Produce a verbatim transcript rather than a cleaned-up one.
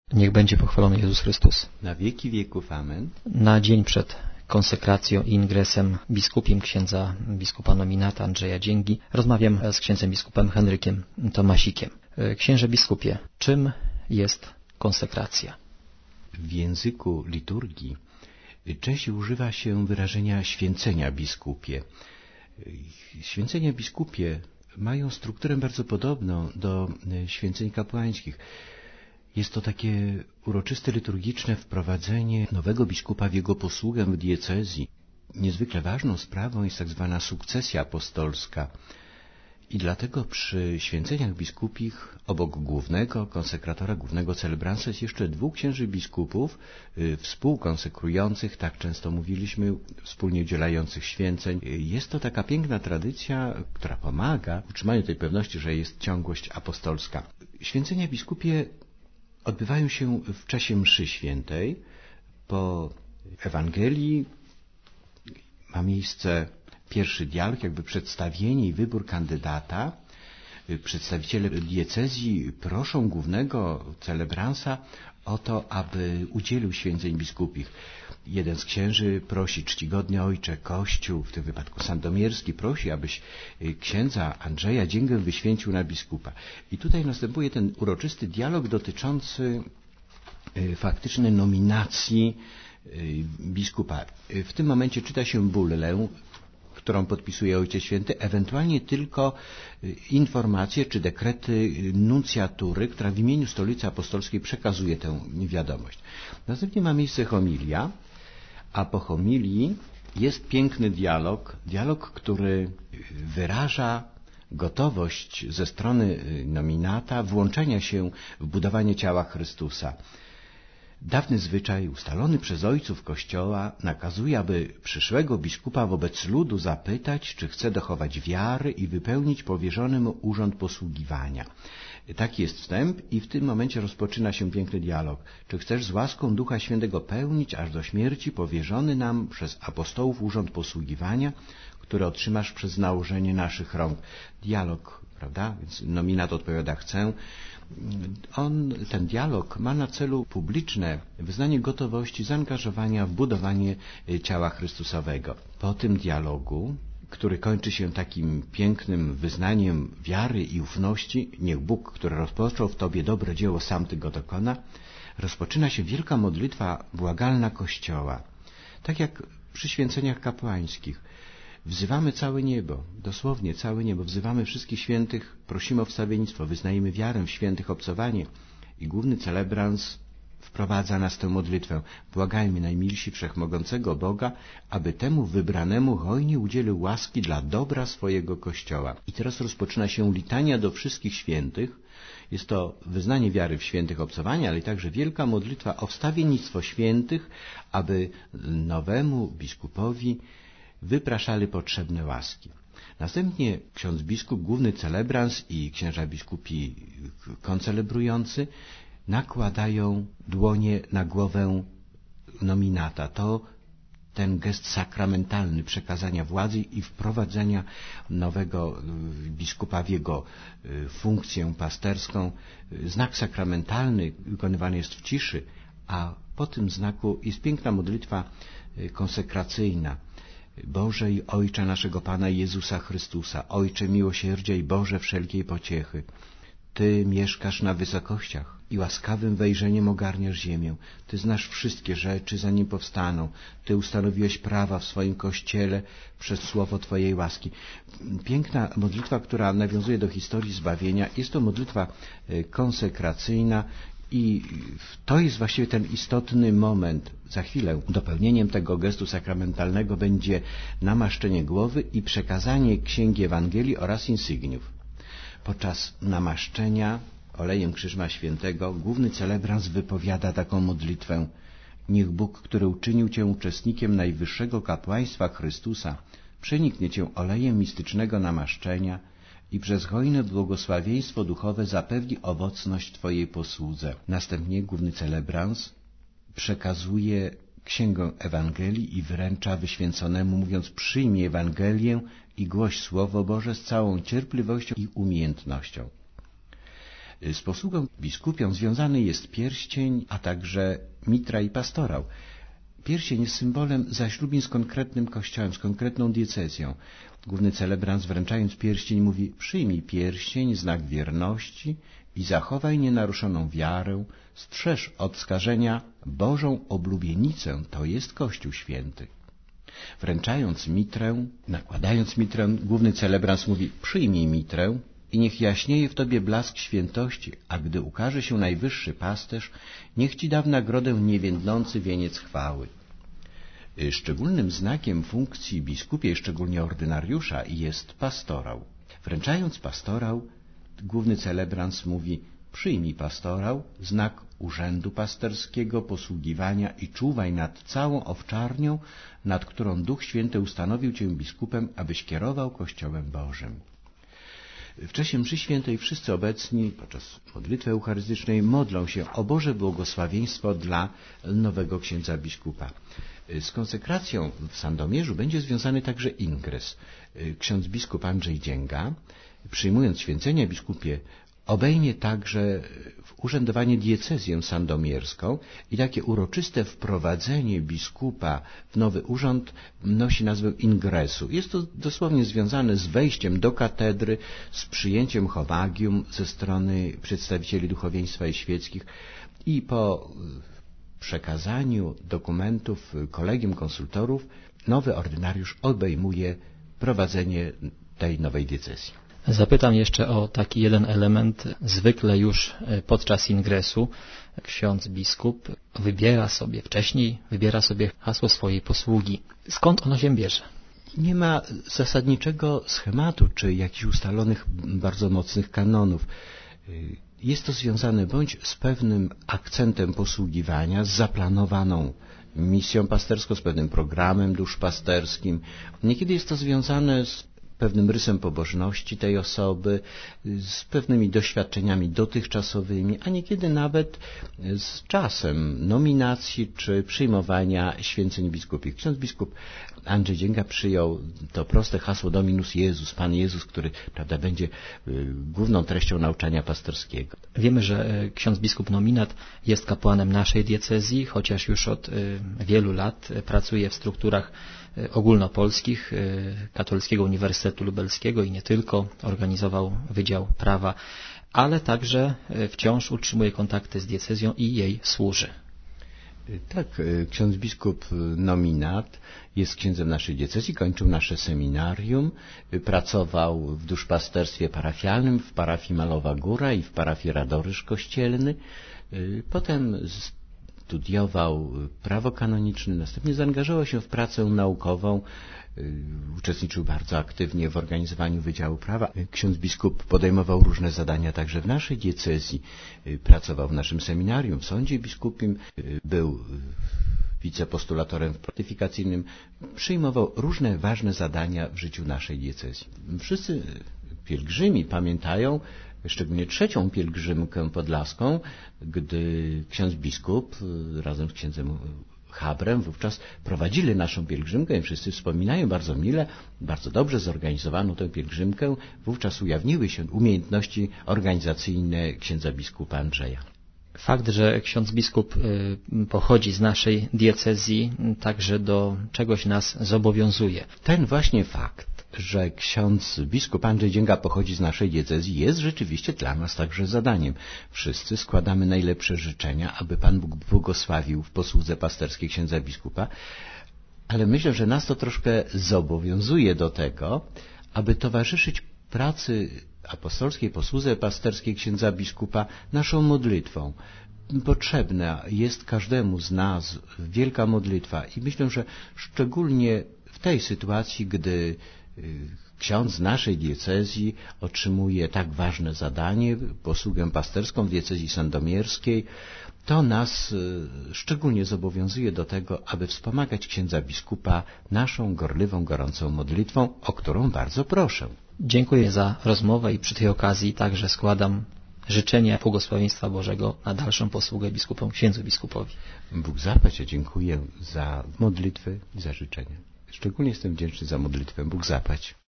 Niech będzie pochwalony Jezus Chrystus. Na wieki wieków. Amen. Na dzień przed konsekracją i ingresem biskupim księdza biskupa nominata Andrzeja Dzięgi rozmawiam z księdzem biskupem Henrykiem Tomasikiem. Księże biskupie, czym jest konsekracja? W języku liturgii częściej używa się wyrażenia święcenia biskupie. Święcenia biskupie mają strukturę bardzo podobną do święceń kapłańskich. Jest to takie uroczyste, liturgiczne wprowadzenie nowego biskupa w jego posługę w diecezji. Niezwykle ważną sprawą jest tak zwana sukcesja apostolska. I dlatego przy święceniach biskupich obok głównego konsekratora, głównego celebransa jest jeszcze dwóch księży biskupów y, współkonsekrujących, tak często mówiliśmy, wspólnie udzielających święceń. Jest to taka piękna tradycja, która pomaga w utrzymaniu tej pewności, że jest ciągłość apostolska. Święcenia biskupie odbywają się w czasie mszy świętej. Po Ewangelii ma miejsce pierwszy dialog, jakby przedstawienie i wybór kandydata. Przedstawiciele diecezji proszą głównego celebransa o to, aby udzielił święceń biskupich. Jeden z księży prosi: czcigodny ojcze, Kościół, w tym wypadku sandomierski, prosi, abyś księdza Andrzeja Dzięgę wyświęcił na biskupa. I tutaj następuje ten uroczysty dialog dotyczący faktycznej nominacji biskupa. W tym momencie czyta się bullę, którą podpisuje Ojciec Święty, ewentualnie tylko informacje czy dekrety nuncjatury, która w imieniu Stolicy Apostolskiej przekazuje tę wiadomość. Następnie ma miejsce homilia, a po homilii jest piękny dialog, dialog, który wyraża gotowość ze strony nominata włączenia się w budowanie ciała Chrystusa. Dawny zwyczaj ustalony przez ojców Kościoła nakazuje, aby przyszłego biskupa wobec ludu zapytać, czy chce dochować wiary i wypełnić powierzony mu urząd posługiwania. Taki jest wstęp i w tym momencie rozpoczyna się piękny dialog. Czy chcesz z łaską Ducha Świętego pełnić aż do śmierci powierzony nam przez apostołów urząd posługiwania, który otrzymasz przez nałożenie naszych rąk? Dialog, prawda? Więc nominat odpowiada: chcę. On, ten dialog ma na celu publiczne wyznanie gotowości zaangażowania w budowanie ciała Chrystusowego. Po tym dialogu, który kończy się takim pięknym wyznaniem wiary i ufności, niech Bóg, który rozpoczął w Tobie dobre dzieło, sam Ty go dokona, rozpoczyna się wielka modlitwa błagalna Kościoła. Tak jak przy święceniach kapłańskich. Wzywamy całe niebo, dosłownie całe niebo, wzywamy wszystkich świętych, prosimy o wstawiennictwo, wyznajemy wiarę w świętych, obcowanie i główny celebrans wprowadza nas tę modlitwę. Błagajmy, najmilsi Wszechmogącego Boga, aby temu wybranemu hojnie udzielił łaski dla dobra swojego Kościoła. I teraz rozpoczyna się litania do wszystkich świętych. Jest to wyznanie wiary w świętych, obcowanie, ale także wielka modlitwa o wstawiennictwo świętych, aby nowemu biskupowi wypraszali potrzebne łaski. Następnie ksiądz biskup, główny celebrans i księża biskupi koncelebrujący nakładają dłonie na głowę nominata. To ten gest sakramentalny przekazania władzy i wprowadzenia nowego biskupa w jego funkcję pasterską. Znak sakramentalny wykonywany jest w ciszy, a po tym znaku jest piękna modlitwa konsekracyjna. Boże i Ojcze naszego Pana Jezusa Chrystusa, Ojcze miłosierdzia i Boże wszelkiej pociechy, Ty mieszkasz na wysokościach i łaskawym wejrzeniem ogarniasz ziemię. Ty znasz wszystkie rzeczy, zanim powstaną. Ty ustanowiłeś prawa w swoim Kościele przez słowo Twojej łaski. Piękna modlitwa, która nawiązuje do historii zbawienia. Jest to modlitwa konsekracyjna. I to jest właściwie ten istotny moment. Za chwilę dopełnieniem tego gestu sakramentalnego będzie namaszczenie głowy i przekazanie księgi Ewangelii oraz insygniów. Podczas namaszczenia olejem Krzyżma Świętego główny celebrans wypowiada taką modlitwę: niech Bóg, który uczynił Cię uczestnikiem najwyższego kapłaństwa Chrystusa, przeniknie Cię olejem mistycznego namaszczenia i przez hojne błogosławieństwo duchowe zapewni owocność Twojej posłudze. Następnie główny celebrans przekazuje księgę Ewangelii i wręcza wyświęconemu, mówiąc: przyjmij Ewangelię i głoś Słowo Boże z całą cierpliwością i umiejętnością. Z posługą biskupią związany jest pierścień, a także mitra i pastorał. Pierścień jest symbolem zaślubin z konkretnym kościołem, z konkretną diecezją. Główny celebrant, wręczając pierścień, mówi: przyjmij pierścień, znak wierności i zachowaj nienaruszoną wiarę, strzeż od skażenia Bożą oblubienicę, to jest Kościół Święty. Wręczając mitrę, nakładając mitrę, główny celebrant mówi: przyjmij mitrę i niech jaśnieje w tobie blask świętości, a gdy ukaże się najwyższy pasterz, niech ci da w nagrodę niewiędnący wieniec chwały. Szczególnym znakiem funkcji biskupiej, szczególnie ordynariusza, jest pastorał. Wręczając pastorał, główny celebrant mówi: przyjmij pastorał, znak urzędu pasterskiego, posługiwania i czuwaj nad całą owczarnią, nad którą Duch Święty ustanowił cię biskupem, abyś kierował Kościołem Bożym. W czasie mszy świętej wszyscy obecni podczas modlitwy eucharystycznej modlą się o Boże błogosławieństwo dla nowego księdza biskupa. Z konsekracją w Sandomierzu będzie związany także ingres. Ksiądz biskup Andrzej Dzięga, przyjmując święcenia biskupie, obejmie także w urzędowanie diecezję sandomierską i takie uroczyste wprowadzenie biskupa w nowy urząd nosi nazwę ingresu. Jest to dosłownie związane z wejściem do katedry, z przyjęciem homagium ze strony przedstawicieli duchowieństwa i świeckich i po przekazaniu dokumentów kolegium konsultorów nowy ordynariusz obejmuje prowadzenie tej nowej diecezji. Zapytam jeszcze o taki jeden element. Zwykle już podczas ingresu ksiądz biskup wybiera sobie, wcześniej wybiera sobie hasło swojej posługi. Skąd ono się bierze? Nie ma zasadniczego schematu czy jakichś ustalonych bardzo mocnych kanonów. Jest to związane bądź z pewnym akcentem posługiwania, z zaplanowaną misją pasterską, z pewnym programem duszpasterskim. Niekiedy jest to związane z pewnym rysem pobożności tej osoby, z pewnymi doświadczeniami dotychczasowymi, a niekiedy nawet z czasem nominacji czy przyjmowania święceń biskupich. Ksiądz biskup Andrzej Dzięga przyjął to proste hasło Dominus Jezus, Pan Jezus, który, prawda, będzie główną treścią nauczania pasterskiego. Wiemy, że ksiądz biskup nominat jest kapłanem naszej diecezji, chociaż już od wielu lat pracuje w strukturach ogólnopolskich Katolickiego Uniwersytetu Lubelskiego i nie tylko. Organizował Wydział Prawa, ale także wciąż utrzymuje kontakty z diecezją i jej służy. Tak, ksiądz biskup nominat jest księdzem naszej diecezji, kończył nasze seminarium, pracował w duszpasterstwie parafialnym w parafii Malowa Góra i w parafii Radoryż Kościelny. Potem studiował prawo kanoniczne, następnie zaangażował się w pracę naukową, uczestniczył bardzo aktywnie w organizowaniu Wydziału Prawa. Ksiądz biskup podejmował różne zadania także w naszej diecezji, pracował w naszym seminarium, w sądzie biskupim, był wicepostulatorem pontyfikacyjnym, przyjmował różne ważne zadania w życiu naszej diecezji. Wszyscy pielgrzymi pamiętają szczególnie trzecią pielgrzymkę podlaską, gdy ksiądz biskup razem z księdzem Habrem wówczas prowadzili naszą pielgrzymkę i wszyscy wspominają bardzo mile, bardzo dobrze zorganizowaną tę pielgrzymkę. Wówczas ujawniły się umiejętności organizacyjne księdza biskupa Andrzeja. Fakt, że ksiądz biskup pochodzi z naszej diecezji, także do czegoś nas zobowiązuje. Ten właśnie fakt, że ksiądz biskup Andrzej Dzięga pochodzi z naszej diecezji, jest rzeczywiście dla nas także zadaniem. Wszyscy składamy najlepsze życzenia, aby Pan Bóg błogosławił w posłudze pasterskiej księdza biskupa, ale myślę, że nas to troszkę zobowiązuje do tego, aby towarzyszyć pracy apostolskiej posłudze pasterskiej księdza biskupa naszą modlitwą. Potrzebna jest każdemu z nas wielka modlitwa i myślę, że szczególnie w tej sytuacji, gdy ksiądz z naszej diecezji otrzymuje tak ważne zadanie, posługę pasterską w diecezji sandomierskiej, to nas szczególnie zobowiązuje do tego, aby wspomagać księdza biskupa naszą gorliwą, gorącą modlitwą, o którą bardzo proszę. Dziękuję za rozmowę i przy tej okazji także składam życzenia błogosławieństwa Bożego na dalszą posługę biskupom, księdzu biskupowi. Bóg zapłać, ja dziękuję za modlitwę i za życzenia. Szczególnie jestem wdzięczny za modlitwę. Bóg zapłać.